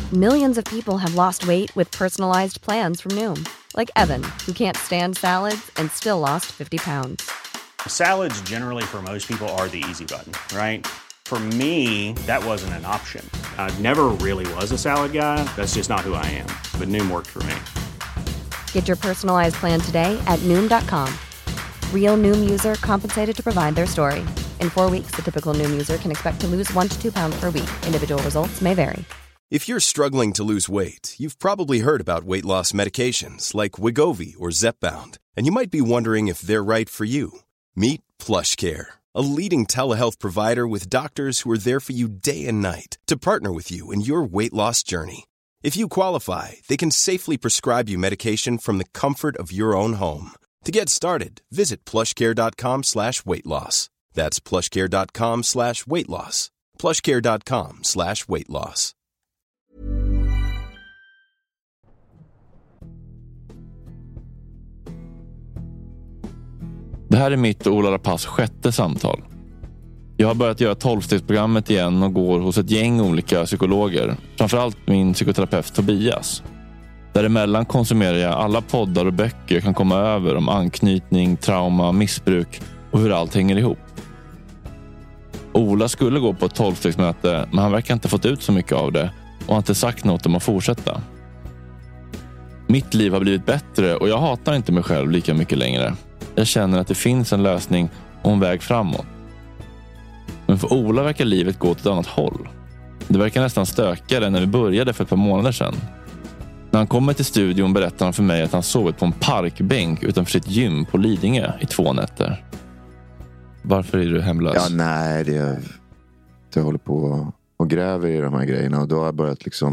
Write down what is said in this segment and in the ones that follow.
Millions of people have lost weight with personalized plans from Noom. Like Evan, who can't stand salads and still lost 50 pounds. Salads generally for most people are the easy button, right? For me, that wasn't an option. I never really was a salad guy. That's just not who I am. But Noom worked for me. Get your personalized plan today at Noom.com. Real Noom user compensated to provide their story. In 4 weeks, the typical Noom user can expect to lose 1 to 2 pounds per week. Individual results may vary. If you're struggling to lose weight, you've probably heard about weight loss medications like Wegovy or Zepbound, and you might be wondering if they're right for you. Meet PlushCare, a leading telehealth provider with doctors who are there for you day and night to partner with you in your weight loss journey. If you qualify, they can safely prescribe you medication from the comfort of your own home. To get started, visit plushcare.com/weightloss. That's plushcare.com/weightloss. plushcare.com/weightloss. Det här är mitt och Ola Rapace sjätte samtal. Jag har börjat göra 12-stegsprogrammet igen och går hos ett gäng olika psykologer. Framförallt min psykoterapeut Tobias. Däremellan konsumerar jag alla poddar och böcker jag kan komma över om anknytning, trauma, missbruk och hur allt hänger ihop. Ola skulle gå på ett 12-stegsmöte, men han verkar inte fått ut så mycket av det och har inte sagt något om att fortsätta. Mitt liv har blivit bättre och jag hatar inte mig själv lika mycket längre. Jag känner att det finns en lösning och en väg framåt. Men för Ola verkar livet gå åt ett annat håll. Det verkar nästan stökigare än när vi började för ett par månader sedan. När han kommer till studion berättar han för mig att han sovit på en parkbänk utanför sitt gym på Lidingö i 2 nätter. Varför är du hemlös? Ja, nej, jag håller på och gräver i de här grejerna och då har jag börjat liksom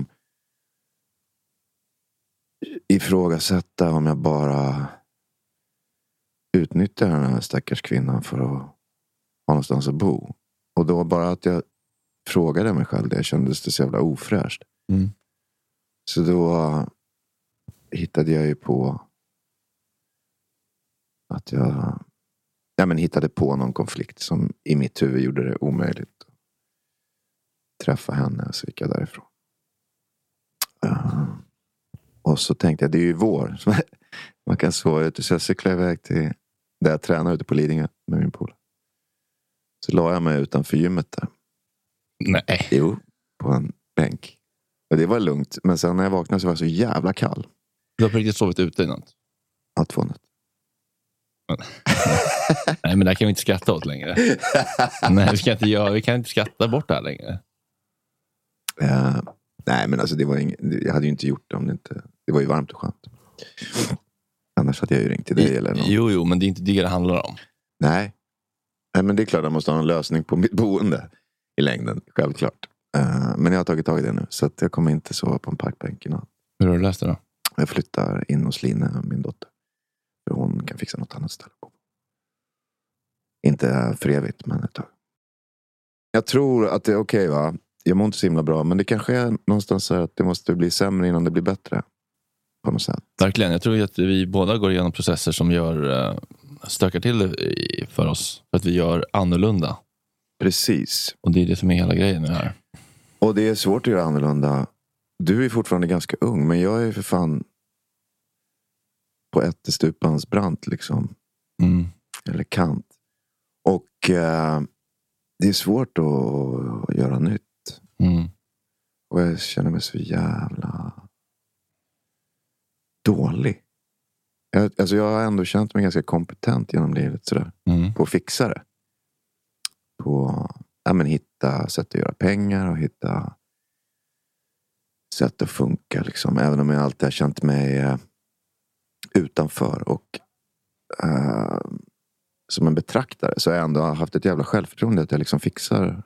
ifrågasätta om jag bara utnyttjar den här stackars kvinnan för att ha någonstans att bo. Och då bara att jag frågade mig själv det kändes det så jävla ofräscht. Mm. Så då hittade jag ju på att jag hittade på någon konflikt som i mitt huvud gjorde det omöjligt att träffa henne, och så gick jag därifrån. Och så tänkte jag, det är ju vår. Man kan sova ute, så jag cyklade iväg till där jag tränar ute på Lidingö med min polare. Så la jag mig utanför gymmet där. Nej. Jo, på en bänk. Och det var lugnt. Men sen när jag vaknade så var jag så jävla kall. Du har på riktigt sovit ute i natt? Ja, 2 nätter. Nej, men det här kan vi inte skratta åt längre. Nej, vi kan inte skratta bort det här längre. Nej, men alltså det var jag hade ju inte gjort det om det inte... Det var ju varmt och skönt. Annars hade jag ju ringt till dig eller någon. Jo, men det är inte det handlar om. Nej, men det är klart att jag måste ha en lösning på mitt boende i längden, självklart. Men jag har tagit tag i det nu, så att jag kommer inte sova på en parkbänk i natt. Hur har du löst det då? Jag flyttar in hos Line, min dotter. För hon kan fixa något annat ställe på. Inte för evigt, men ett tag. Jag tror att det är okej, va? Jag mår inte så himla bra, men det kanske är någonstans så att det måste bli sämre innan det blir bättre. På något sätt. Verkligen, jag tror att vi båda går igenom processer som stökar till det för oss. För att vi gör annorlunda. Precis. Och det är det som är hela grejen med det här. Och det är svårt att göra annorlunda. Du är fortfarande ganska ung, men jag är för fan på ättestupans brant liksom. Mm. Eller kant. Och det är svårt att göra nytt. Mm. Och jag känner mig så jävla dålig. Jag har ändå känt mig ganska kompetent genom livet sådär. Mm. På att fixa det. På hitta sätt att göra pengar och hitta sätt att funka liksom. Även om jag alltid har känt mig utanför och som en betraktare, så har jag ändå haft ett jävla självförtroende att jag liksom fixar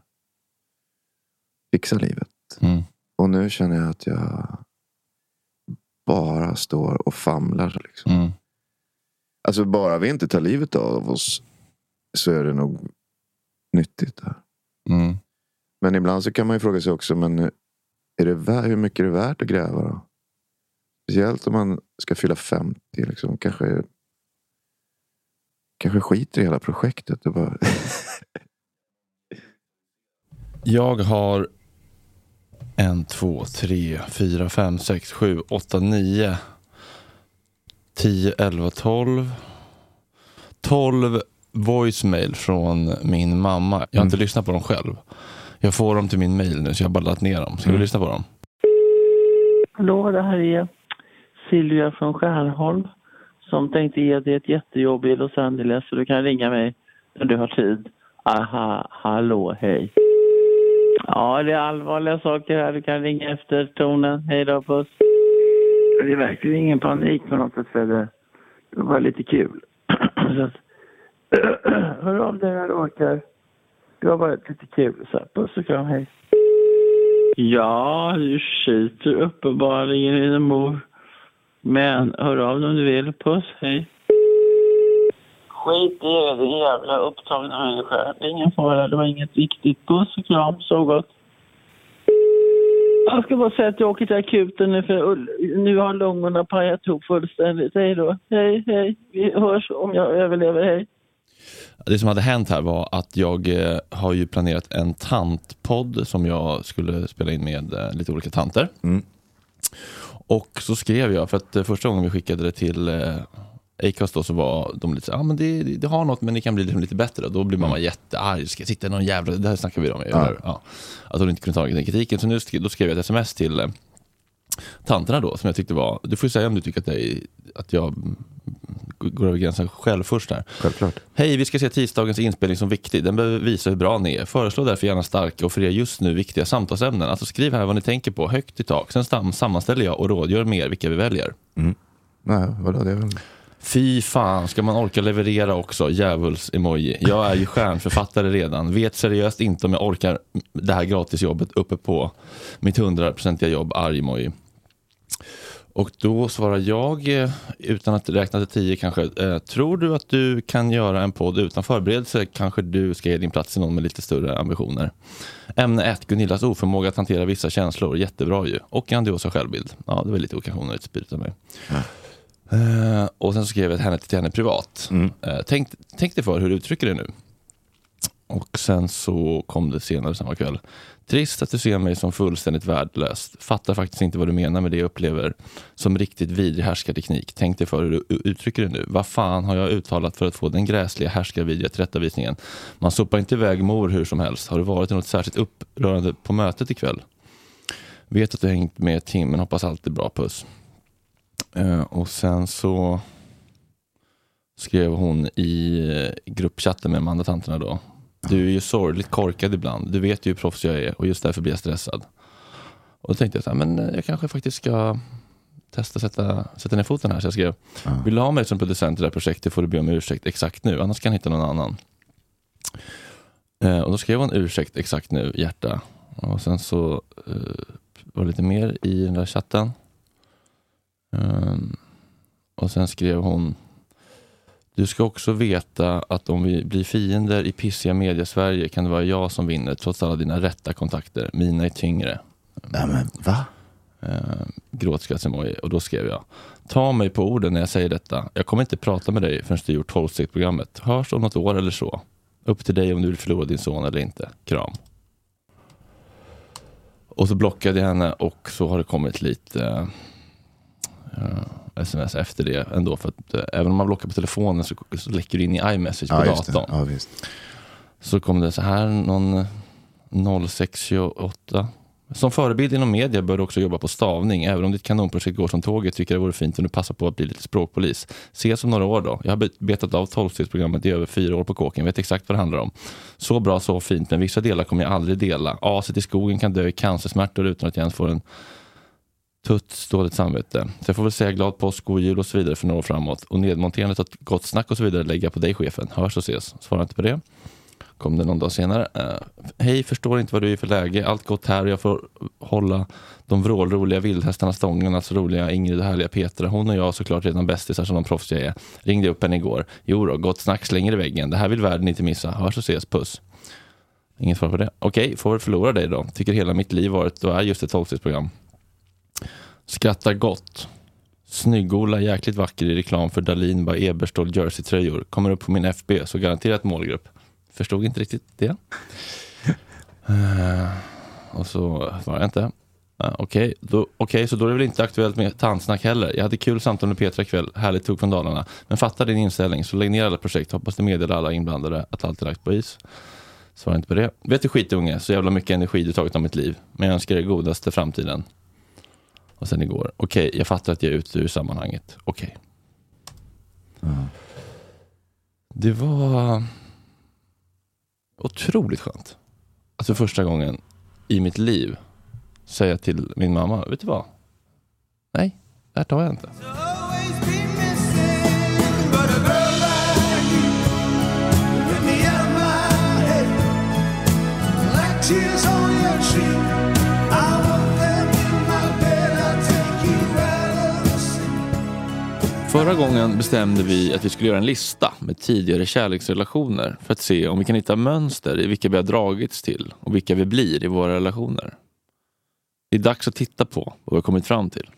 livet. Mm. Och nu känner jag att jag bara står och famlar liksom. Mm. Alltså bara vi inte tar livet av oss, så är det nog nyttigt där. Mm. Men ibland så kan man ju fråga sig också, men hur mycket är det värt att gräva då? Speciellt om man ska fylla 50 liksom. Kanske skiter i hela projektet och bara... Jag har 1, 2, 3, 4, 5, 6, 7, 8, 9, 10, 11, 12 voicemail från min mamma. Jag har inte lyssnat på dem själv. Jag får dem till min mail nu så jag har bara laddat ner dem. Ska vi lyssna på dem? Hallå, det här är Silvia från Skärholm som tänkte ge dig ett jättejobb i Los Angeles, så du kan ringa mig när du har tid. Aha, hallå, hej. Ja, det är allvarliga saker här. Du kan ringa efter tonen. Hej då, puss. Det är verkligen ingen panik på något sätt, för det var lite kul. Så att, hör av dig när du orkar. Det har varit lite kul. Så puss och kram, hej. Ja, du skiter uppenbarligen i din mor. Men hör av dig om du vill. Puss, hej. Skit i det, din jävla upptagna människa. Det är ingen fara, det var inget viktigt. Puss och kram, så gott. Jag ska bara säga att jag åker till akuten nu, för nu har lungorna pajat ihop fullständigt. Hej då. Hej, hej. Vi hörs om jag överlever, hej. Det som hade hänt här var att jag har ju planerat en tantpodd som jag skulle spela in med lite olika tanter. Och så skrev jag, för att första gången vi skickade det till Acast då, så var de lite så men det har något, men det kan bli lite bättre. Då blir mamma jättearg. Ska jag sitta i någon jävla... Det här snackar vi om. Ja. Att hon inte kunde ta den kritiken. Så då skrev jag ett sms till tanterna då, som jag tyckte var... Du får ju säga om du tycker att jag går över gränsen själv först här. Självklart. Hej, vi ska se tisdagens inspelning som viktig. Den behöver visa hur bra ni är. Föreslå därför gärna starka och för er just nu viktiga samtalsämnen. Alltså skriv här vad ni tänker på, högt i tak. Sen sammanställer jag och rådgör mer vilka vi väljer. Nej, vadå det är väl... Fy fan, ska man orka leverera också? Djävuls-emoji. Jag är ju stjärnförfattare redan. Vet seriöst inte om jag orkar det här gratisjobbet uppe på mitt 100% jobb, arg-emoji. Och då svarar jag, utan att räkna till 10 kanske, tror du att du kan göra en podd utan förberedelse? Kanske du ska ge din plats till någon med lite större ambitioner. Ämne 1, Gunillas oförmåga att hantera vissa känslor. Jättebra ju. Och grandiosa självbild. Ja, det var lite okationer, ett spirit av mig. Och sen så skrev jag till henne privat. Tänk dig för hur du uttrycker det nu. Och sen så kom det senare samma kväll. Trist att du ser mig som fullständigt värdelöst. Fattar faktiskt inte vad du menar med det jag upplever som riktigt vidrig härskarteknik. Tänk dig för hur du uttrycker det nu. Vad fan har jag uttalat för att få den gräsliga härskarvidriga tillrättavisningen? Man sopar inte iväg mor hur som helst. Har det varit något särskilt upprörande på mötet ikväll? Vet att du har hängt med ett team, men hoppas allt är bra, puss. Och sen så skrev hon i gruppchatten med de andra tanterna då. Du är ju sorgligt korkad ibland. Du vet ju hur proffs jag är och just därför blir jag stressad. Och då tänkte jag så här, men jag kanske faktiskt ska testa sätta ner foten här. Så jag skrev, vill du ha mig som producent i det här projektet får du be om ursäkt exakt nu. Annars kan jag hitta någon annan. Och då skrev hon ursäkt exakt nu, hjärta. Och sen så var det lite mer i den där chatten. Och sen skrev hon, du ska också veta att om vi blir fiender i pissiga media Sverige kan det vara jag som vinner trots alla dina rätta kontakter. Mina är tyngre. Nej men va? Gråtskrattemoji. Och då skrev jag, ta mig på orden när jag säger detta. Jag kommer inte prata med dig förrän du gjort 12-stegsprogrammet. Hörs om något år eller så. Upp till dig om du vill förlora din son eller inte. Kram. Och så blockade jag henne och så har det kommit lite sms efter det ändå, för att även om man blockar på telefonen så läcker det in i iMessage på datorn. Ja, visst. Så kom det så här någon 0628. Som förebild inom media bör du också jobba på stavning. Även om ditt kanonprojekt går som tåget tycker jag det vore fint om du passar på att bli lite språkpolis. Ses om några år då. Jag har betat av 12-stegsprogrammet i över 4 år på kåken. Vet exakt vad det handlar om. Så bra, så fint. Men vissa delar kommer jag aldrig dela. Aset i skogen kan dö i cancersmärtor utan att jag ens får en dåligt samvete. Så jag får väl säga glad påsk, god jul och så vidare för några år framåt. Och nedmonterandet av gott snack och så vidare lägga på dig, chefen. Hörs och ses. Svara inte på det. Kom det någon dag senare. Hej, förstår inte vad du är för läge. Allt gott här och jag får hålla de vrålroliga vildhästarna stången. Alltså roliga Ingrid och härliga Petra. Hon och jag såklart redan bästisar som de proffs jag är. Ringde upp henne igår. Jo då, gott snack slänger i väggen. Det här vill världen inte missa. Hörs och ses, puss. Inget svar på det. Okej, får väl förlora dig då. Tycker hela mitt liv varit och är just ett 12-stegsprogram. Skrattar gott. Snyggola jäkligt vacker i reklam för Dahlin by Eberståhl jersey-tröjor. Kommer upp på min FB så garanterat målgrupp. Förstod inte riktigt det. Och så var jag inte. Okej, så då är det väl inte aktuellt med tandsnack heller. Jag hade kul samtal med Petra ikväll. Härligt tog från Dalarna. Men fatta din inställning, så lägg ner alla projekt. Hoppas det meddelar alla inblandade att allt är lagt på is. Svara inte på det. Vet du skitunge, så jävla mycket energi du tagit av mitt liv. Men jag önskar dig godaste framtiden. Och sen igår. Okej, jag fattar att jag är ute ur sammanhanget. Okej. Det var otroligt skönt. Alltså första gången i mitt liv säga till min mamma, vet du vad? Nej, det här tar jag inte. Förra gången bestämde vi att vi skulle göra en lista med tidigare kärleksrelationer för att se om vi kan hitta mönster i vilka vi har dragits till och vilka vi blir i våra relationer. Det är dags att titta på vad vi har kommit fram till.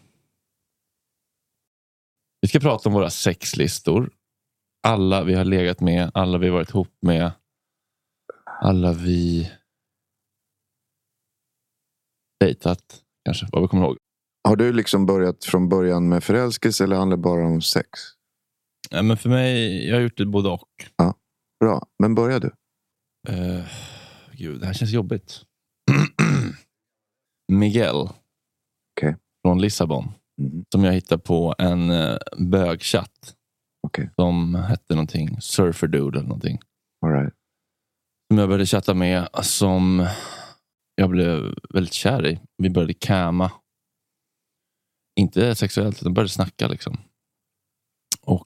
Vi ska prata om våra sexlistor. Alla vi har legat med, alla vi har varit ihop med, alla vi dejtat, kanske, vad vi kommer ihåg. Har du liksom börjat från början med förälskelse eller handlar det bara om sex? Ja, men för mig, jag har gjort det både och. Ja, bra. Men börjar du? Gud, det här känns jobbigt. Miguel. Okay. Från Lissabon. Som jag hittade på en bögchatt. Okay. Som hette någonting, Surferdude eller någonting. All right. Som jag började chatta med, som jag blev väldigt kär i. Vi började kama. Inte sexuellt, utan började snacka liksom. Och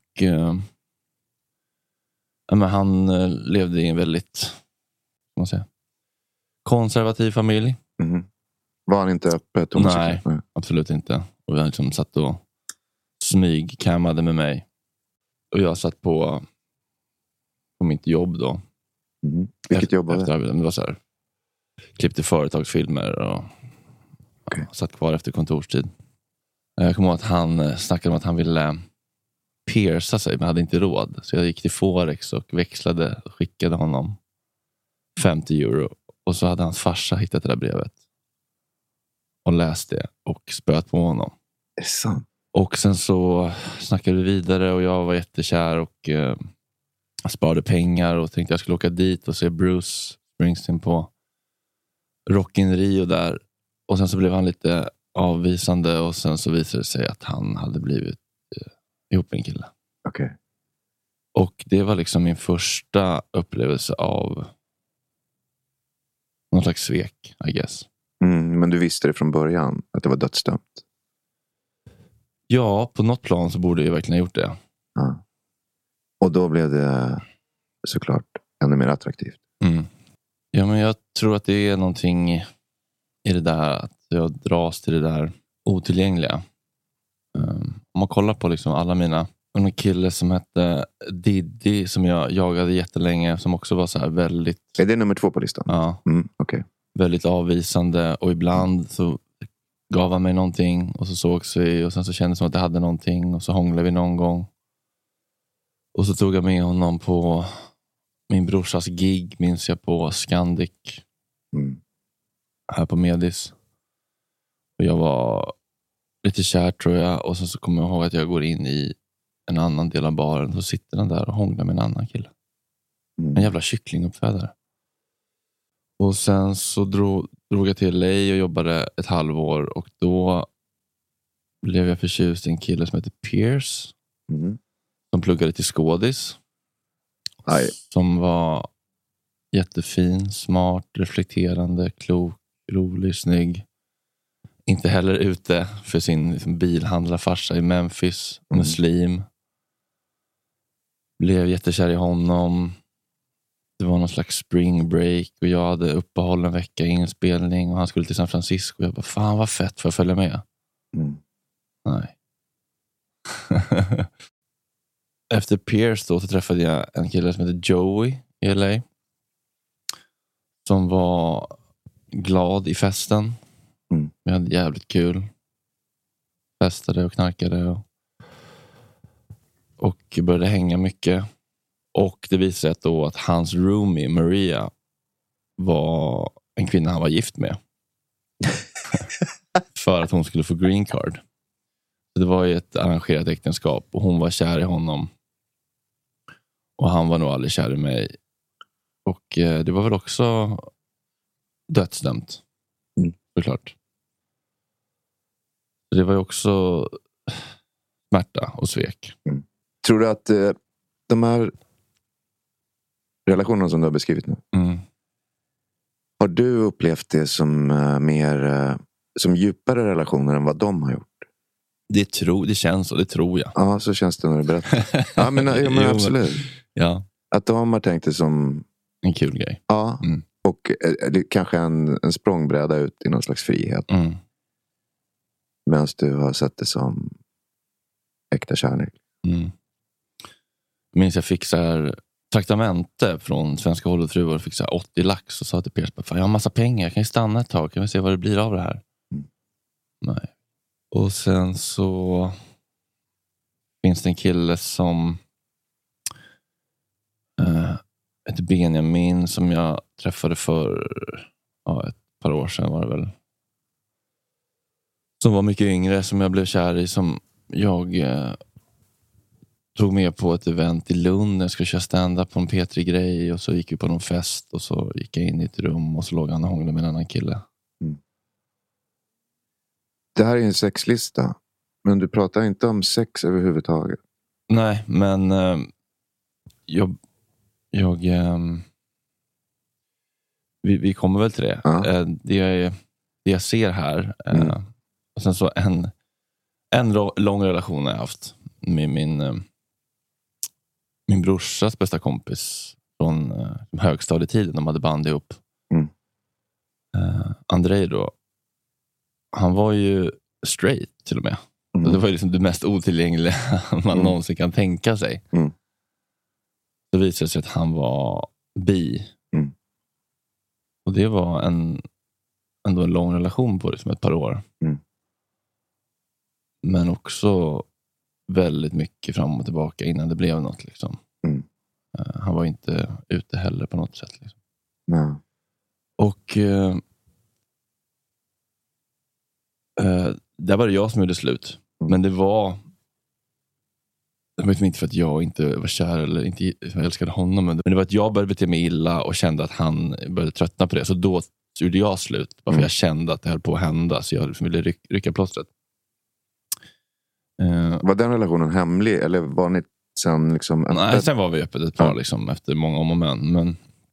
men han levde i en väldigt, vad man säga, konservativ familj. Mm. Var han inte öppet? Nej, absolut inte. Och jag liksom satt och smygkammade med mig. Och jag satt på mitt jobb då. Mm. Vilket jobb var det? Det var så här, klippte företagsfilmer och satt kvar efter kontorstid. Jag kommer ihåg att han snackade om att han ville pierca sig, men hade inte råd. Så jag gick till Forex och växlade och skickade honom 50 euro. Och så hade hans farsa hittat det där brevet. Och läst det och spöt på honom. Det är sant. Och sen så snackade vi vidare och jag var jättekär och sparade pengar och tänkte jag skulle åka dit och se Bruce Springsteen på Rock in Rio där. Och sen så blev han lite avvisande och sen så visade det sig att han hade blivit ihop med en kille. Okay. Och det var liksom min första upplevelse av någon slags svek, I guess. Men du visste det från början att det var dödsdömt? Ja, på något plan så borde jag verkligen ha gjort det. Ja. Och då blev det såklart ännu mer attraktivt. Ja, men jag tror att det är någonting i det där att jag dras till det där otillgängliga. Om man kollar på liksom alla mina, en kille som hette Diddy som jag jagade jättelänge, som också var så här väldigt... Är det nummer 2 på listan? Ja. Okay. Väldigt avvisande och ibland så gav han mig någonting och så sågs vi och sen så kändes det som att jag hade någonting och så hånglade vi någon gång. Och så tog jag med honom på min brorsas gig, minns jag, på Scandic här på Medis. Och jag var lite kär tror jag, och så kommer jag ihåg att jag går in i en annan del av baren, så sitter han där och hånglar med en annan kille. En jävla kycklinguppfödare. Och sen så drog jag till LA och jobbade ett halvår och då blev jag förtjust i en kille som heter Pierce som pluggade till skådis. Som var jättefin, smart, reflekterande, klok, rolig, snygg. Inte heller ute för sin liksom, bilhandlarfarsa i Memphis, muslim. Blev jättekär i honom. Det var någon slags spring break och jag hade uppehåll en vecka i inspelning och han skulle till San Francisco. Jag bara, fan vad fett, för att följa med. Nej. Efter Pierce då så träffade jag en kille som heter Joey i LA. Som var glad i festen. Vi hade jävligt kul. Festade och knarkade och började hänga mycket. Och det visade sig då att hans roomie Maria var en kvinna han var gift med. för att hon skulle få green card. Så det var ju ett arrangerat äktenskap och hon var kär i honom. Och han var nog aldrig kär i mig. Och det var väl också dödsdömt. Såklart. Så det var ju också smärta och svek. Tror du att de här relationerna som du har beskrivit nu, har du upplevt det som mer som djupare relationer än vad de har gjort? Det känns så, det tror jag. Ja, så känns det när du berättar. Ja, men absolut. Ja. Att de har tänkt det som en kul grej. Ja, och kanske en språngbräda ut i någon slags frihet. Medan du har sett det som äkta kärlek. Jag minns jag fick så här traktamente från Svenska Hollywoodfruar och fick så här 80 lax och sa till Piers, jag har massa pengar, jag kan ju stanna ett tag, kan vi se vad det blir av det här. Nej. Och sen så finns det en kille som heter Benjamin som jag träffade för ett par år sedan var det väl. Som var mycket yngre, som jag blev kär i, som jag tog med på ett event i Lund. Jag skulle köra stand-up på en P3-grej och så gick vi på någon fest och så gick jag in i ett rum och så låg han och hånglade med en annan kille. Det här är en sexlista, men du pratar inte om sex överhuvudtaget. Nej, men vi kommer väl till det. Ja. Det jag ser här och sen så en lång relation jag haft med min brorsas bästa kompis från högstadietiden. De hade band ihop. Andrei då, han var ju straight till och med. Så det var ju liksom det mest otillgängliga man någonsin kan tänka sig. Så visade det sig att han var bi. Och det var ändå en lång relation på det, som ett par år. Men också väldigt mycket fram och tillbaka innan det blev något liksom. Han var inte ute heller på något sätt liksom. Och där var det jag som gjorde slut. Men det var inte för att jag inte var kär eller inte älskade honom, men det var att jag började bete mig illa och kände att han började tröttna på det. Så då gjorde jag slut, bara för jag kände att det höll på att hända, så jag ville rycka plåstret. Var den relationen hemlig eller var ni sen liksom öppet? Nej, sen var vi öppet ett par liksom, efter många om och men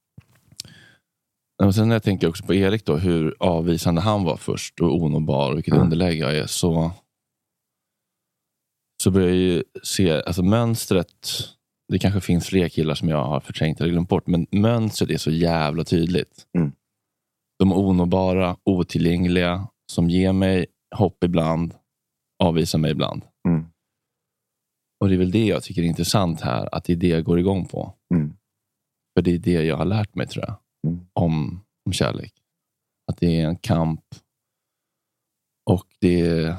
och sen när jag tänker också på Erik då, hur avvisande han var först och onåbar och vilket underläge jag är, så börjar jag ju se, alltså mönstret, det kanske finns fler killar som jag har förträngt eller glömt bort, men mönstret är så jävla tydligt. De onåbara, otillgängliga, som ger mig hopp ibland, avvisar mig ibland. Och det är väl det jag tycker är intressant här, att det är det jag går igång på. För det är det jag har lärt mig, tror jag, om kärlek. Att det är en kamp. Och det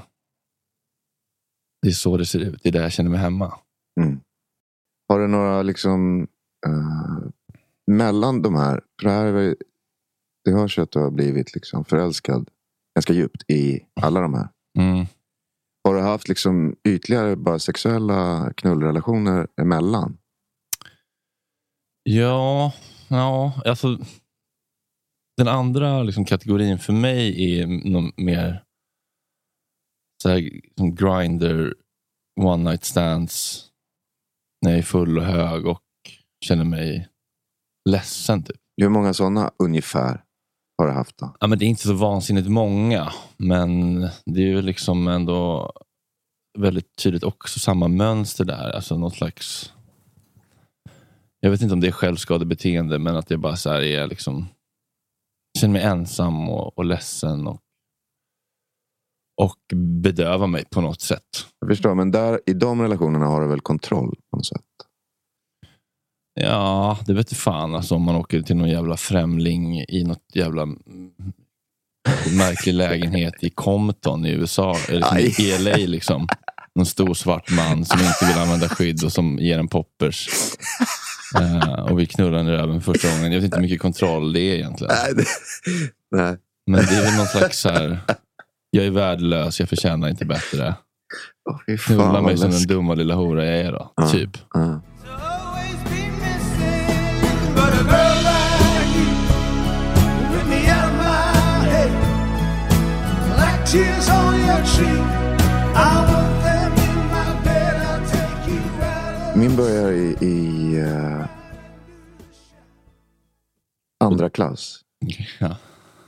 är så det ser ut. Det är där jag känner mig hemma. Har du några liksom mellan de här, för det här är väl, det hörs att du har blivit liksom förälskad ganska djupt i alla de här. Har du haft liksom ytterligare bara sexuella knullrelationer emellan? Ja, alltså den andra liksom kategorin för mig är någon mer så här, som grinder, one night stands när jag är full och hög och känner mig ledsen typ. Hur många sådana ungefär har du haft då? Ja, men det är inte så vansinnigt många, men det är ju liksom ändå väldigt tydligt också samma mönster där, alltså något slags, jag vet inte om det är självskadebeteende, men att det bara så här är liksom, känner mig ensam och ledsen och bedövar mig på något sätt. Jag förstår, men där i de relationerna har du väl kontroll på något sätt? Ja, det vet jag fan. Alltså om man åker till någon jävla främling i något jävla märklig lägenhet i Compton i USA, eller i LA liksom. Någon stor svart man som inte vill använda skydd och som ger en poppers. Och vi knullar ner över första gången. Jag vet inte hur mycket kontroll det är egentligen. Nej. Men det är väl någon slags så här Jag är värdelös, jag förtjänar inte bättre. Fy fan, knulla mig som den dumma lilla hora jag är då. Typ. Min börjar i andra klass. Ja.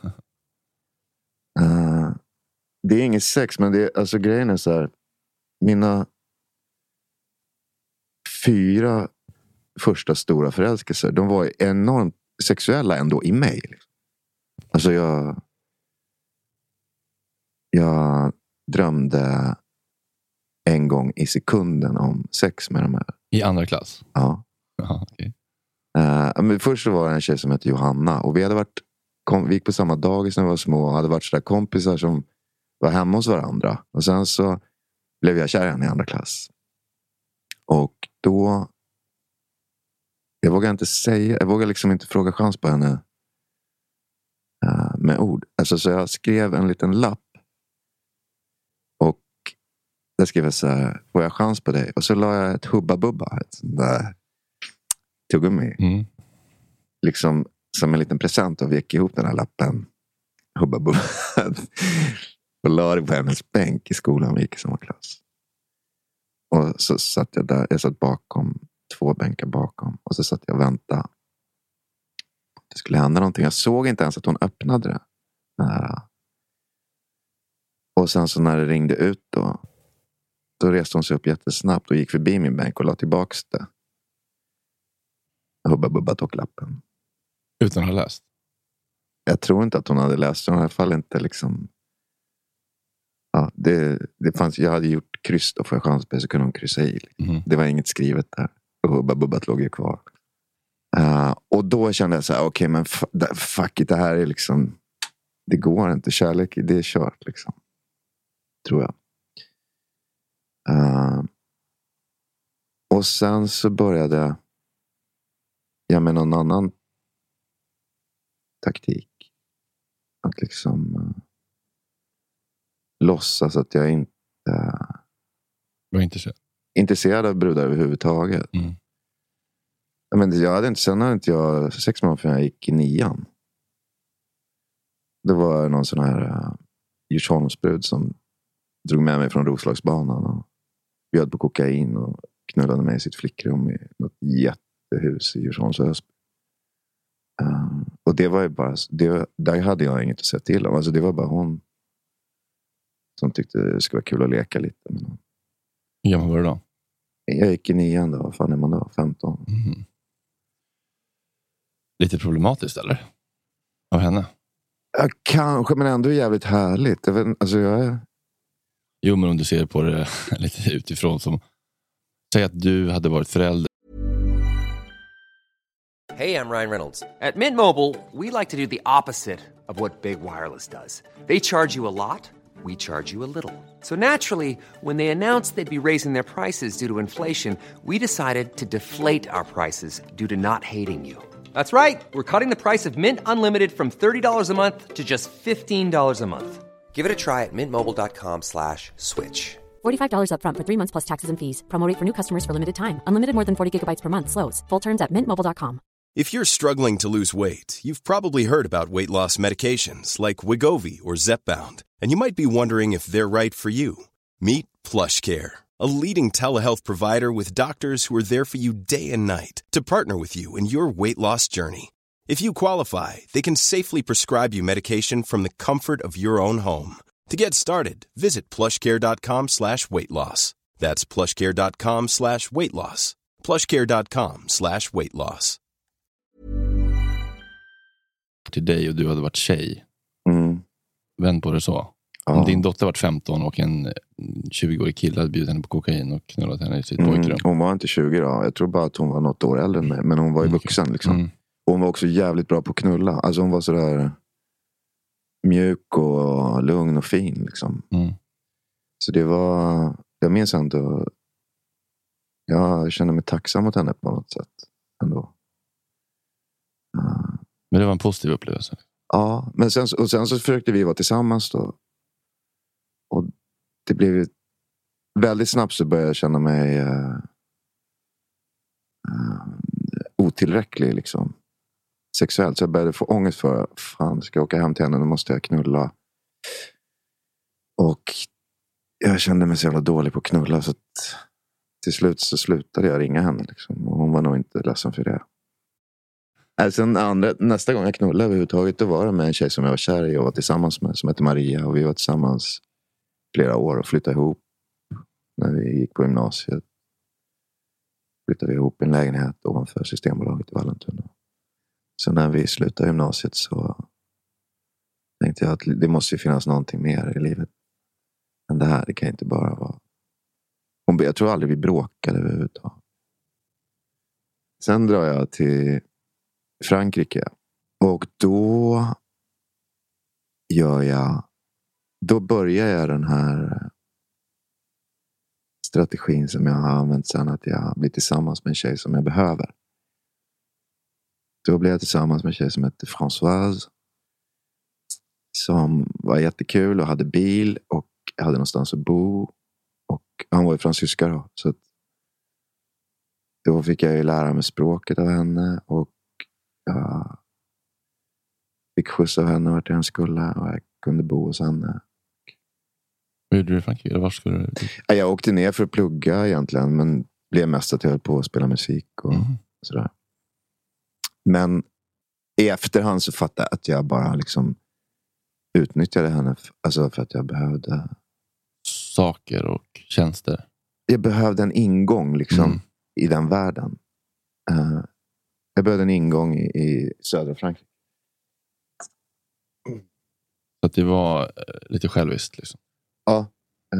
Det är inget sex, men det är, alltså grejen är så här. Mina 4 första stora förälskelser, de var enormt sexuella ändå i mig. Alltså jag drömde en gång i sekunden om sex med de här. I andra klass? Ja. Aha, okay. Men först så var det en tjej som hette Johanna. Och vi gick på samma dagis när vi var små. Och hade varit sådär kompisar som var hemma hos varandra. Och sen så blev jag kär i henne i andra klass. Och då... Jag vågar liksom inte fråga chans på henne med ord. Alltså, så jag skrev en liten lapp. Och där skrev jag så här: får jag chans på dig? Och så la jag ett hubba-bubba. Ett sånt där tuggummi. Liksom som en liten present, och vek ihop den här lappen. Hubba-bubba. Och la det på hennes bänk i skolan. Vi gick i samma klass. Och så satt jag där. Jag satt bakom 2 bänkar bakom. Och så satt jag och väntade. Det skulle hända någonting. Jag såg inte ens att hon öppnade det. Och sen så när det ringde ut då reste hon sig upp jättesnabbt och gick förbi min bänk och la tillbaks det. Hubba-bubba tog lappen. Utan att ha läst? Jag tror inte att hon hade läst. Hon hade i alla fall inte liksom... Ja, det fanns... Jag hade gjort kryss då, för jag chans på så kunde hon kryssa i. Det var inget skrivet där. Och hubba-bubbat låg ju kvar. Och då kände jag så här: okej, men fuck it, det här är liksom... Det går inte. Kärlek, det är kört liksom. Tror jag. Och sen så började jag med någon annan taktik. Att liksom låtsas att jag inte var intresserad av brudar överhuvudtaget. Men sen hade inte jag 6 månader förrän jag gick i 9:an. Det var någon sån här Djursholmsbrud som drog med mig från Roslagsbanan och bjöd på kokain och knullade mig i sitt flickrum i något jättehus i Djursholms Ösby. Och det var ju bara där hade jag inget att säga till om. Alltså det var bara hon som tyckte det skulle vara kul att leka lite med någon. Hur gammal var du då? Jag gick i 9:an då. Vad fan är man då? 15. Lite problematiskt eller? Av henne? Ja, kanske, men ändå jävligt härligt. Jo, men om du ser på det lite utifrån som... Säg att du hade varit förälder. Hey, I'm Ryan Reynolds. At Mint Mobile, we like to do the opposite of what Big Wireless does. They charge you a lot, we charge you a little. So naturally, when they announced they'd be raising their prices due to inflation, we decided to deflate our prices due to not hating you. That's right. We're cutting the price of Mint Unlimited from $30 a month to just $15 a month. Give it a try at mintmobile.com/switch. $45 up front for 3 months plus taxes and fees. Promo rate for new customers for limited time. Unlimited more than 40 gigabytes per month slows. Full terms at mintmobile.com. If you're struggling to lose weight, you've probably heard about weight loss medications like Wegovy or Zepbound, and you might be wondering if they're right for you. Meet PlushCare, a leading telehealth provider with doctors who are there for you day and night to partner with you in your weight loss journey. If you qualify, they can safely prescribe you medication from the comfort of your own home. To get started, visit plushcare.com/weightloss. That's plushcare.com/weightloss. plushcare.com/weightloss. Till dig och du hade varit tjej. Vänd på det så. Om din dotter varit 15 och en 20-årig kille hade bjudit henne på kokain och knullat henne i sitt pojkrum. Hon var inte 20 då. Jag tror bara att hon var något år äldre än mig. Men hon var ju vuxen liksom. Hon var också jävligt bra på att knulla. Alltså hon var sådär mjuk och lugn och fin liksom. Så det var... Jag minns ändå... Jag kände mig tacksam mot henne på något sätt ändå. Men det var en positiv upplevelse. Ja, men sen så försökte vi vara tillsammans då. det blev väldigt snabbt så började jag känna mig otillräcklig liksom. Sexuellt. Så jag började få ångest för, fan, ska jag åka hem till henne, då måste jag knulla. Och jag kände mig så jävla dålig på att knulla, så att till slut så slutade jag ringa henne liksom. Och hon var nog inte ledsen för det. Sen nästa gång jag knullade överhuvudtaget, då var det med en tjej som jag var kär i och var tillsammans med, som heter Maria. Och vi var tillsammans flera år och flyttade ihop när vi gick på gymnasiet. Flyttade vi ihop i en lägenhet ovanför Systembolaget i Vallentuna. Så när vi slutade gymnasiet så tänkte jag att det måste ju finnas någonting mer i livet än det här. Det kan inte bara vara... Jag tror aldrig vi bråkade överhuvudtaget. Sen drar jag till Frankrike. Och då börjar jag den här strategin som jag har använt sen, att jag blir tillsammans med en tjej som jag behöver. Då blev jag tillsammans med en tjej som hette Françoise, som var jättekul och hade bil och hade någonstans att bo, och han var ju fransyska då, så att då fick jag ju lära mig språket av henne, och jag fick skjuts av henne vart jag skulle, och jag kunde bo hos henne. Hur gjorde du i Frankrike? Var skulle du? Jag åkte ner för att plugga egentligen, men blev mest att jag höll på att spela musik och sådär. Men i efterhand så fattade jag att jag bara liksom utnyttjade henne, alltså för att jag behövde saker och tjänster. Jag behövde en ingång liksom i den världen. Jag behövde en ingång i södra Frankrike. Så att det var lite själviskt liksom. Ja.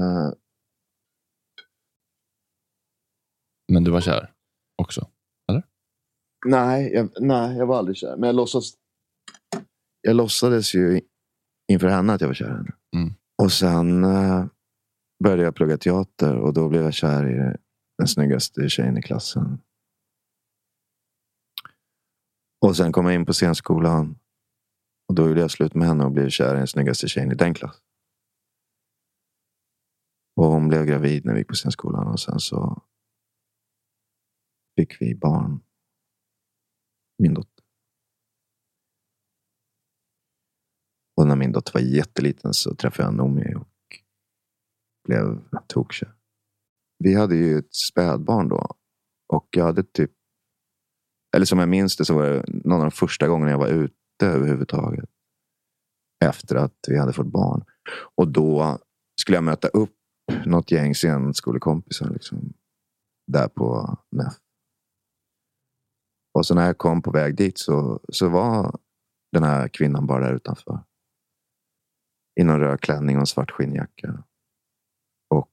Men du var kär också, eller? Nej, jag var aldrig kär. Men jag låtsades ju inför henne att jag var kär i henne. Och sen började jag plugga teater, och då blev jag kär i den snyggaste tjejen i klassen. Och sen kom jag in på scenskolan, och då gjorde jag slut med henne och blev kär i den snyggaste tjejen i den klassen. Och hon blev gravid när vi gick på scenskolan, och sen så fick vi barn. Min dotter. Och när min dotter var jätteliten så träffade jag Nomi och blev tokkär. Vi hade ju ett spädbarn då. Och jag hade typ, eller som jag minns det, så var det någon av de första gångerna jag var ute överhuvudtaget. Efter att vi hade fått barn. Och då skulle jag möta upp något gäng scenskolekompisar liksom. Där på NEF. Och så när jag kom på väg dit så var den här kvinnan bara där utanför. I någon röd klänning och en svart skinnjacka. Och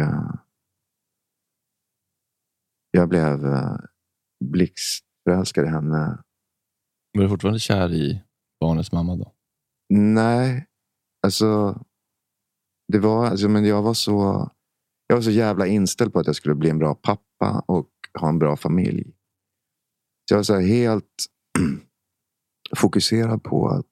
jag blev blixtförälskad i henne. Var du fortfarande kär i barnets mamma då? Nej, alltså det var, alltså, men jag var så jävla inställd på att jag skulle bli en bra pappa och ha en bra familj. Så jag var så här helt fokuserad på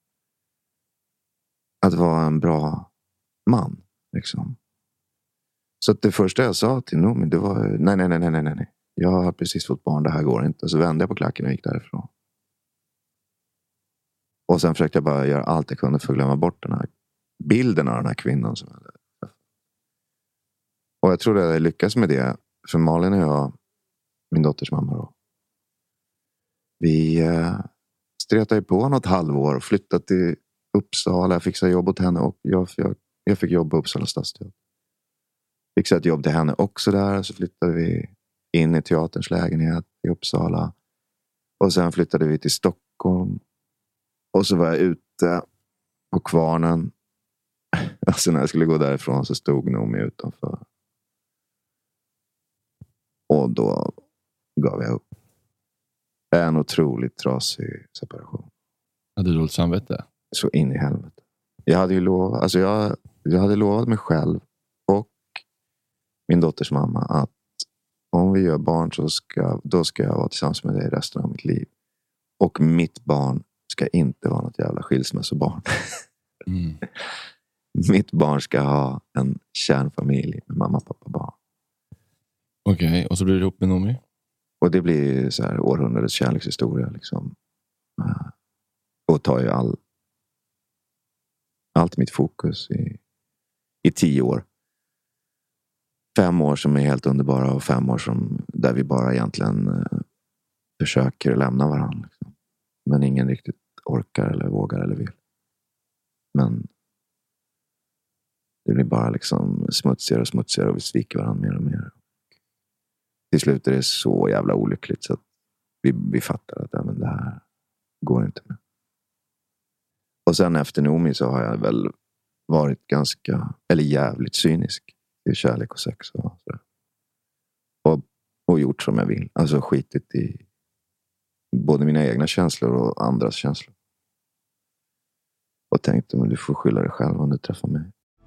att vara en bra man liksom. Så att det första jag sa till Nomi, det var nej. Jag har precis fått barn, det här går inte. Så vände jag på klacken och gick därifrån. Och sen försökte jag bara göra allt jag kunde för att glömma bort den här bilden av den här kvinnan som jag hade. Och jag tror att jag lyckas med det. För Malin och jag, min dotters mamma då. Vi stretade på något halvår och flyttade till Uppsala. Jag fixade jobb åt henne och jag fick jobb på Uppsala stadsteater. Fixade ett jobb till henne också där. Så flyttade vi in i teaterns lägenhet i Uppsala. Och sen flyttade vi till Stockholm. Och så var jag ute på Kvarnen. Alltså när jag skulle gå därifrån så stod Nomi utanför. Och då gav jag upp. En otroligt trasig separation. Hade du dåligt samvete? Så in i helvete. Jag hade ju lovat, alltså jag hade lovat mig själv och min dotters mamma att om vi gör barn så då ska jag vara tillsammans med dig resten av mitt liv. Och mitt barn ska inte vara något jävla skilsmässobarn. mitt barn ska ha en kärnfamilj med mamma, pappa, barn. Okej, och så blir det ihop med Noomi? Och det blir så här århundradets kärlekshistoria liksom. Och tar ju allt mitt fokus i 10 år. 5 år som är helt underbara och 5 år där vi bara egentligen försöker lämna varandra. Liksom. Men ingen riktigt orkar eller vågar eller vill. Men det blir bara liksom smutsigare och vi sviker varandra mer och mer. Till slut är det så jävla olyckligt så att vi fattar att men det här går inte med. Och sen efter Noomi så har jag väl varit jävligt cynisk i kärlek och sex och sådär. Och gjort som jag vill. Alltså skitit i både mina egna känslor och andras känslor. Och tänkte, men du får skylla dig själv om du träffar mig.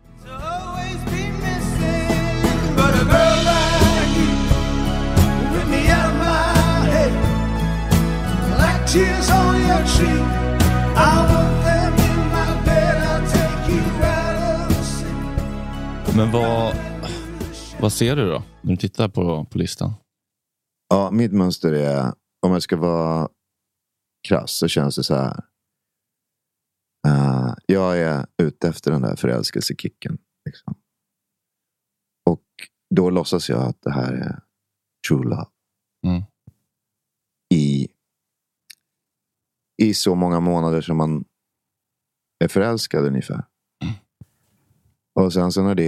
Men vad ser du då när du tittar på listan? Ja, mitt mönster är, om jag ska vara krass så känns det så här. Jag är ute efter den där förälskelsekicken. Liksom. Och då låtsas jag att det här är true love. Mm. I så många månader som man är förälskad ungefär. Och sen så när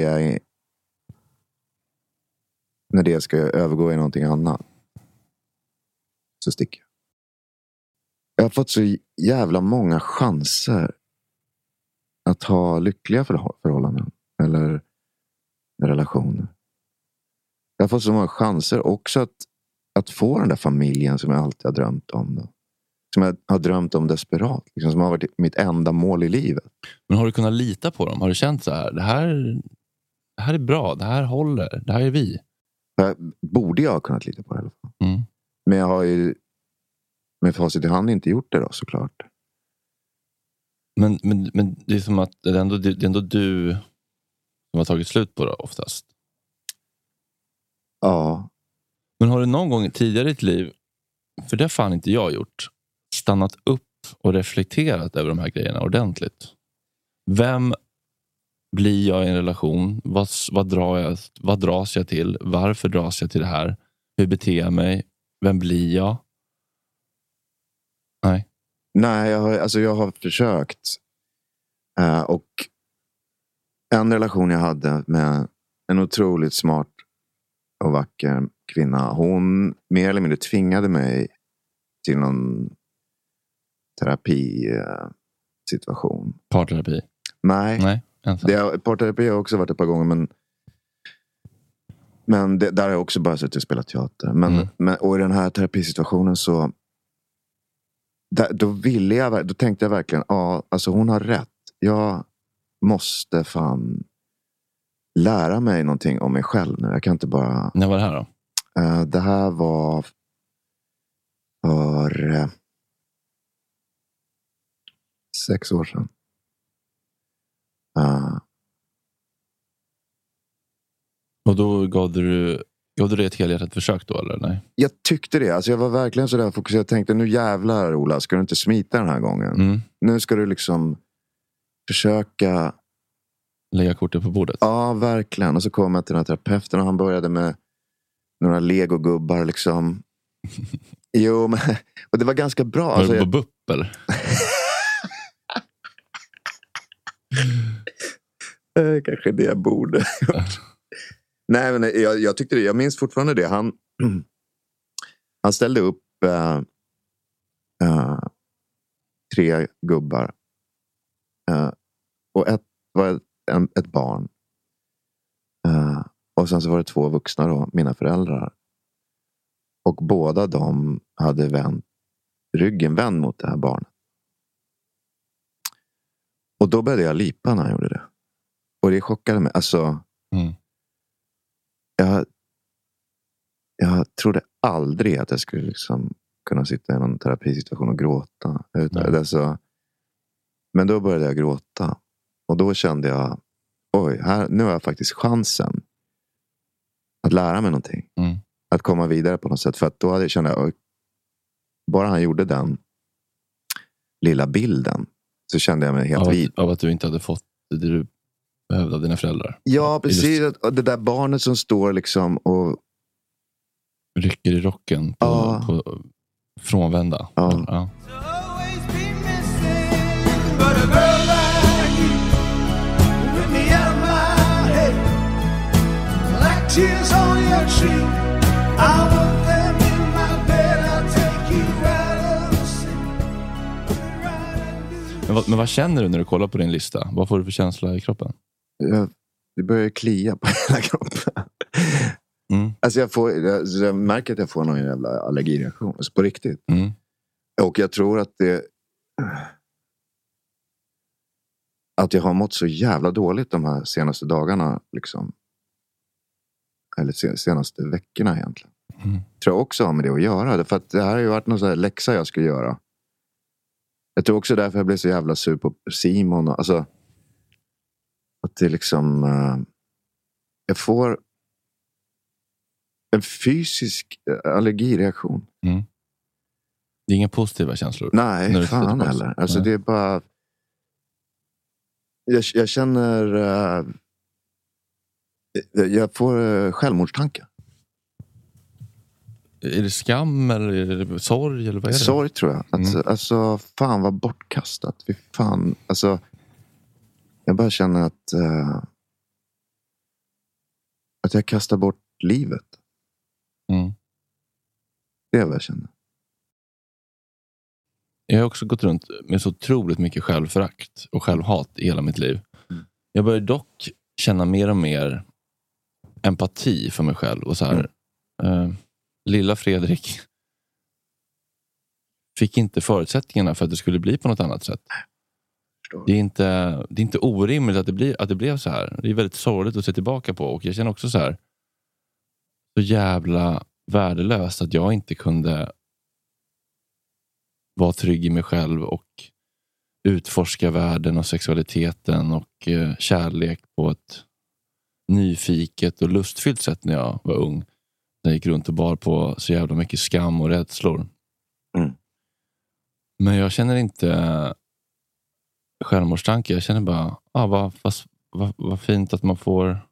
det ska övergå i någonting annat så sticker jag. Jag har fått så jävla många chanser att ha lyckliga förhållanden eller relationer. Jag har fått så många chanser också att få den där familjen som jag alltid har drömt om då. Som jag har drömt om desperat. Liksom, som har varit mitt enda mål i livet. Men har du kunnat lita på dem? Har du känt så här? Det här är bra. Det här håller. Det här är vi. Borde jag ha kunnat lita på det i alla fall. Mm. Men jag har ju med facit i hand inte gjort det då, såklart. Men det är som att det är ändå du som har tagit slut på det oftast. Ja. Men har du någon gång tidigare i ditt liv, för det har fan inte jag gjort, stannat upp och reflekterat över de här grejerna ordentligt? Vem blir jag i en relation? Vad dras jag till? Varför dras jag till det här? Hur beter jag mig? Vem blir jag? Nej, jag har försökt. Och en relation jag hade med en otroligt smart och vacker kvinna. Hon mer eller mindre tvingade mig till någon terapisituation. Parterapi? Nej. Parterapi har också varit ett par gånger. Men där har jag också bara suttit och spelat teater. Och i den här terapisituationen så då tänkte jag verkligen, alltså hon har rätt. Jag måste fan lära mig någonting om mig själv nu. Jag kan inte bara... När var det här då? Det här var för 6 år sedan. Och då gav du det ett helhjärtat försök då, eller nej? Jag tyckte det. Alltså jag var verkligen sådär fokuserad. Jag tänkte, nu jävlar Ola, ska du inte smita den här gången? Mm. Nu ska du liksom försöka... Lägga kortet på bordet? Ja, verkligen. Och så kom jag till den här terapeuten och han började med Lego-gubbar liksom. Jo, men... Och det var ganska bra. Var du på BUP, eller? Kanske det jag borde gjort. Nej, men jag tyckte det. Jag minns fortfarande det. Han ställde upp 3 gubbar. Och ett var ett barn. Och sen så var det 2 vuxna då, mina föräldrar. Och båda de hade ryggen vänd mot det här barnet. Och då började jag lipa när jag gjorde det. Och det chockade mig. Alltså... Jag trodde aldrig att jag skulle liksom kunna sitta i någon terapisituation och gråta. Men då började jag gråta. Och då kände jag oj, nu har jag faktiskt chansen att lära mig någonting. Att komma vidare på något sätt. För att då hade jag känt, bara han gjorde den lilla bilden, så kände jag mig helt vid. Av att du inte hade fått det du behövde av dina föräldrar. Ja, precis. Det där barnet som står liksom och rycker i rocken på frånvända. Ja. Men vad känner du när du kollar på din lista? Vad får du för känsla i kroppen? Det börjar klia på hela kroppen. Alltså jag märker att jag får någon jävla allergireaktion. Alltså på riktigt. Och jag tror att att jag har mått så jävla dåligt de här senaste dagarna liksom. Eller senaste veckorna egentligen. Tror jag också har med det att göra. För att det här har ju varit någon sån här läxa jag skulle göra. Jag tror också därför jag blev så jävla sur på Simon. Alltså, att det liksom jag får en fysisk allergireaktion. Det är inga positiva känslor. Nej, fan heller. Alltså det är bara jag känner jag får självmordstankar. Är det skam eller är det sorg eller vad är det? Sorg tror jag. Alltså fan vad bortkastat. Fy fan. Alltså jag bara känner att jag kastar bort livet. Det är vad jag känner. Jag har också gått runt med så otroligt mycket självförakt och självhat i hela mitt liv. Jag börjar dock känna mer och mer empati för mig själv. Och så här, lilla Fredrik fick inte förutsättningarna för att det skulle bli på något annat sätt. Det är inte orimligt att det blev så här. Det är väldigt sorgligt att se tillbaka på. Och jag känner också så här, så jävla värdelöst att jag inte kunde vara trygg i mig själv och utforska världen och sexualiteten och kärlek på ett nyfiket och lustfyllt sätt när jag var ung. När jag gick runt och bar på så jävla mycket skam och rädslor. Men jag känner inte självmordstanke. Jag känner bara vad fint att man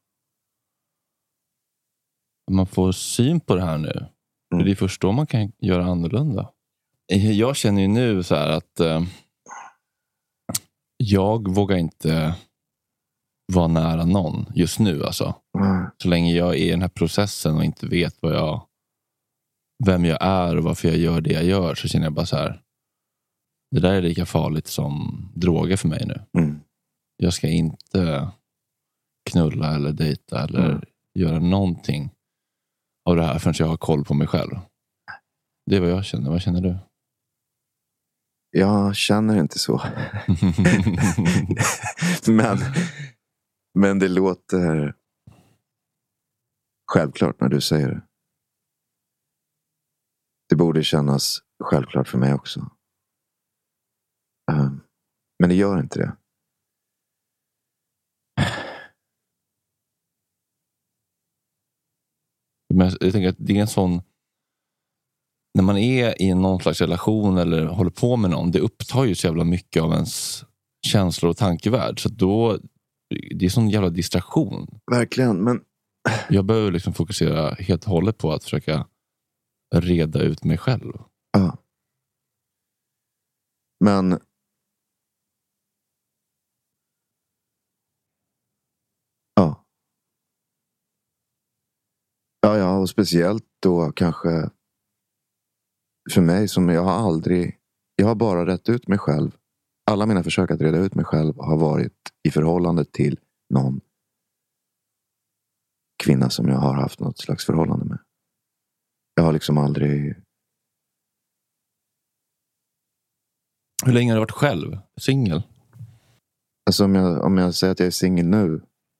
får syn på det här nu. För det är först då man kan göra annorlunda. Jag känner ju nu så här att jag vågar inte vara nära någon just nu alltså. Så länge jag är i den här processen och inte vet vem jag är och varför jag gör det jag gör, så känner jag bara så här, det där är lika farligt som droger för mig nu. Jag ska inte knulla eller dejta eller göra någonting av det här förrän jag har koll på mig själv. Det är vad jag känner. Vad känner du? Jag känner inte så. men det låter självklart när du säger det. Det borde kännas självklart för mig också. Men det gör inte det. Men jag tänker att det är en sån, när man är i någon slags relation eller håller på med någon, det upptar ju så jävla mycket av ens känslor och tankevärld. Så då, det är sån jävla distraktion. Verkligen, men jag behöver liksom fokusera helt och hållet på att försöka reda ut mig själv. Ja. Men Ja, och speciellt då kanske för mig som jag har bara rätt ut mig själv. Alla mina försök att reda ut mig själv har varit i förhållande till någon kvinna som jag har haft något slags förhållande med. Jag har liksom aldrig... Hur länge har du varit själv? Singel? Alltså om jag säger att jag är singel nu,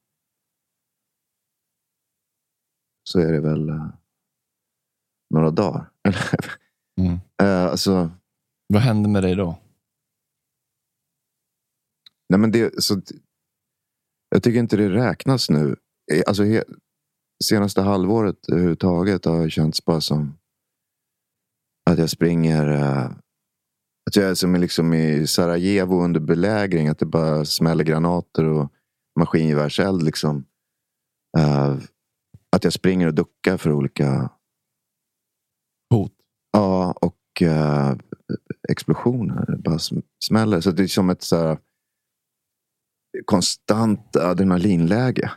så är det väl några dagar. Alltså, vad hände med dig då? Nej, men det så Jag tycker inte det räknas nu. Alltså senaste halvåret överhuvudtaget har känts bara som att jag springer, att jag är som liksom i Sarajevo under belägring, att det bara smäller granater och maskingevärseld liksom. Att jag springer och duckar för olika hot. Ja, och explosioner bara smäller. Så det är som ett så här konstant adrenalinläge.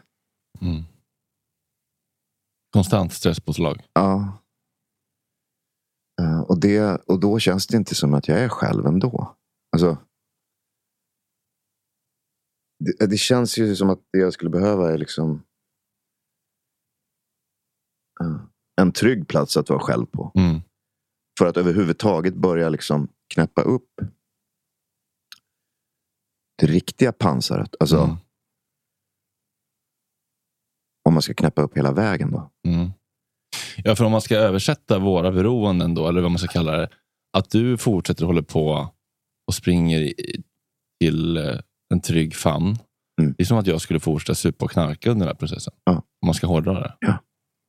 Konstant stresspåslag. Ja. Och då känns det inte som att jag är själv ändå. Alltså, det känns ju som att det jag skulle behöva är liksom en trygg plats att vara själv på. För att överhuvudtaget börja liksom knäppa upp det riktiga pansaret. Alltså om man ska knäppa upp hela vägen då. Ja, för om man ska översätta våra beroenden då, eller vad man ska kalla det, att du fortsätter hålla på och springer till en trygg famn. Det är som att jag skulle fortsätta supa och knarka under den här processen. Ja. Om man ska hårdra det. Ja.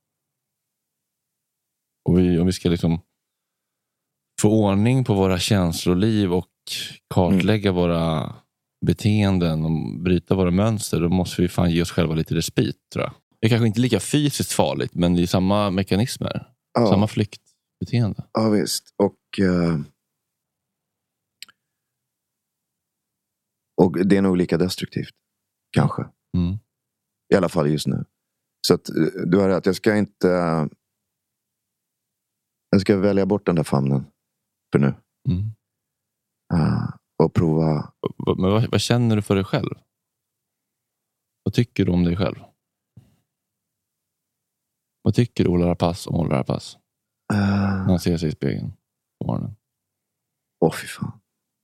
Och om vi ska liksom få ordning på våra känsloliv och kartlägga våra beteenden och bryta våra mönster, då måste vi fan ge oss själva lite respit, tror jag. Det är kanske inte lika fysiskt farligt, men det är samma mekanismer. Ja. Samma flyktbeteende. Ja, visst. Och det är nog lika destruktivt. Kanske. I alla fall just nu. Så att du har rätt. Jag ska välja bort den där famnen. För nu. Och prova. Men vad känner du för dig själv? Vad tycker du om dig själv? Vad tycker Ola Rapace om Ola Rapace? När han ser sig i spegeln på morgonen. Fy fan.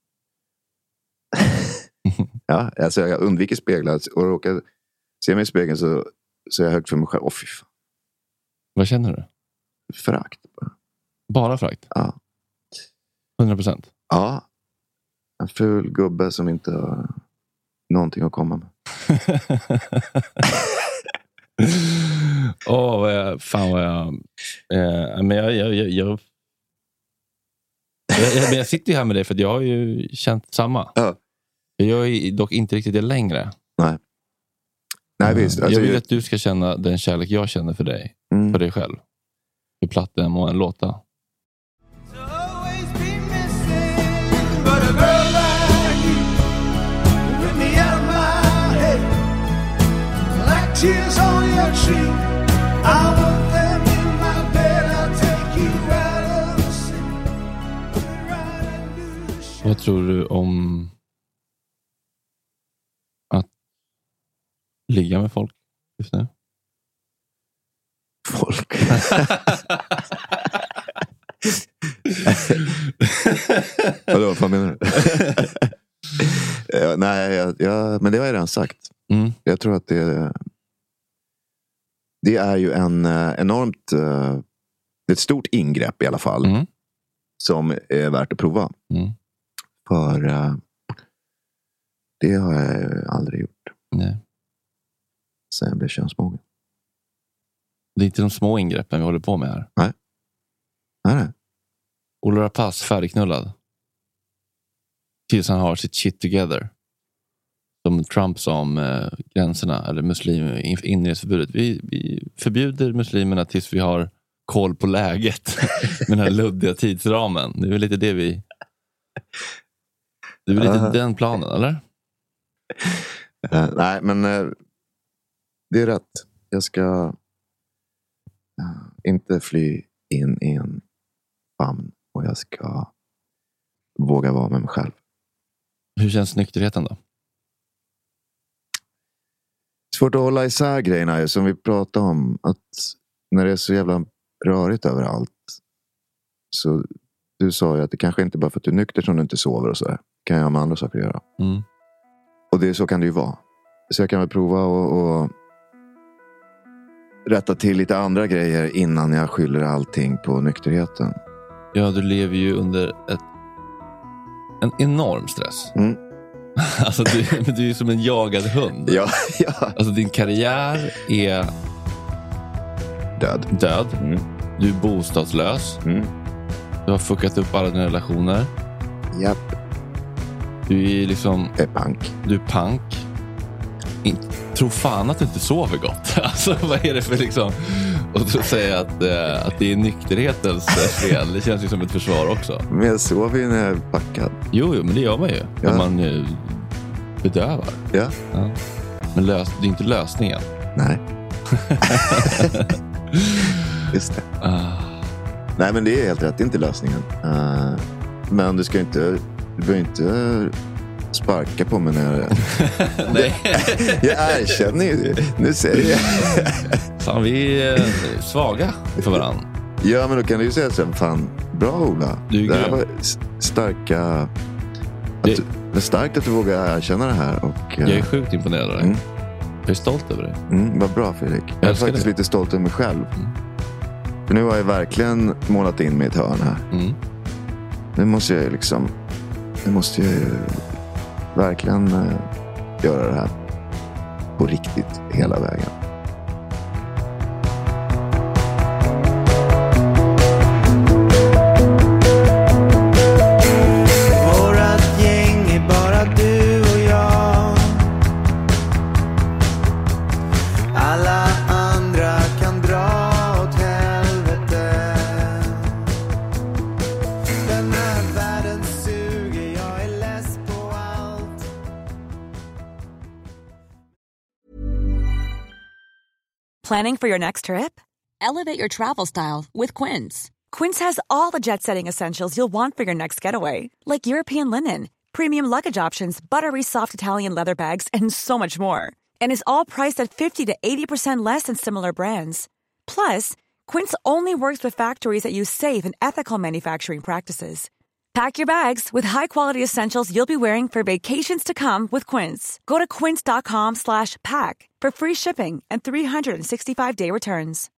Ja, alltså jag undviker speglar. Och råkar se mig i spegeln så är jag högt för mig själv. Fy fan. Vad känner du? Förakt. Bara förakt? Ja. 100%? Ja. En ful gubbe som inte har någonting att komma med. Men jag sitter ju här med dig för att jag har ju känt samma. Ja. Jag är dock inte riktigt det längre. Nej, visst. Alltså, jag vill att du ska känna den kärlek jag känner för dig. För dig själv. Hur platt den må en låta. Tears on your cheek, I want them in my bed, I'll take you out of the sea. Vad tror du om att ligga med folk just nu? Folk? Vad menar du? Nej, men det har jag redan sagt. Jag tror att det är ju en enormt det är ett stort ingrepp i alla fall som är värt att prova. För det har jag aldrig gjort. Nej. Sen jag blev könsmogen. Det är inte de små ingreppen vi håller på med här. Nej. Ola Rapace färdigknullad. Tills han har sitt shit together. Som Trump sa om gränserna eller inreseförbudet. Vi förbjuder muslimerna tills vi har koll på läget med den här luddiga tidsramen. Det är väl lite det vi... Det är väl lite den planen, eller? Nej, men det är rätt. Jag ska inte fly in i en famn och jag ska våga vara med mig själv. Hur känns nykterheten då? Svårt att hålla isär grejerna som vi pratade om. Att när det är så jävla rörigt överallt. Så du sa ju att det kanske inte bara för att du är nykter som du inte sover och så där. Kan jag ha med andra saker att göra. Och så kan det ju vara. Så jag kan väl prova och rätta till lite andra grejer innan jag skyller allting på nykterheten. Ja, du lever ju under en enorm stress. Alltså du är som en jagad hund. Ja. Alltså din karriär är död. Mm. Du är bostadslös. Du har fuckat upp alla dina relationer. Japp. Du är liksom... Du är pank. Tro fan att du inte sover gott. Alltså vad är det för liksom... Och så säga att det är nykterhetens fel. Det känns ju som ett försvar också. Men jag sover ju när jag är packad. Jo, men det gör man ju. Ja. När man bedövar. Ja. Men det är inte lösningen. Nej. Just det. Nej, men det är helt rätt. Det är inte lösningen. Men du behöver inte sparka på mig när jag... Nej. Jag erkänner ju. Nu säger jag. Fan, vi är svaga för varandra. Ja, men då kan du ju säga så här, fan, bra Ola. Det här var starka... Det är starkt att du vågar erkänna det här. Och, jag är sjukt imponerad av dig. Jag är stolt över dig. Vad bra, Fredrik. Jag är faktiskt lite stolt över mig själv. För nu har jag verkligen målat in mig i ett hörn här. Nu måste jag verkligen göra det här på riktigt hela vägen. Vårat gäng är bara du och jag. Alla andra kan dra åt helvete. Den här världen suger, jag är less på allt. Planning for your next trip? Elevate your travel style with Quince. Quince has all the jet-setting essentials you'll want for your next getaway, like European linen, premium luggage options, buttery soft Italian leather bags, and so much more. And is all priced at 50 to 80% less than similar brands. Plus, Quince only works with factories that use safe and ethical manufacturing practices. Pack your bags with high-quality essentials you'll be wearing for vacations to come with Quince. Go to quince.com/pack for free shipping and 365-day returns.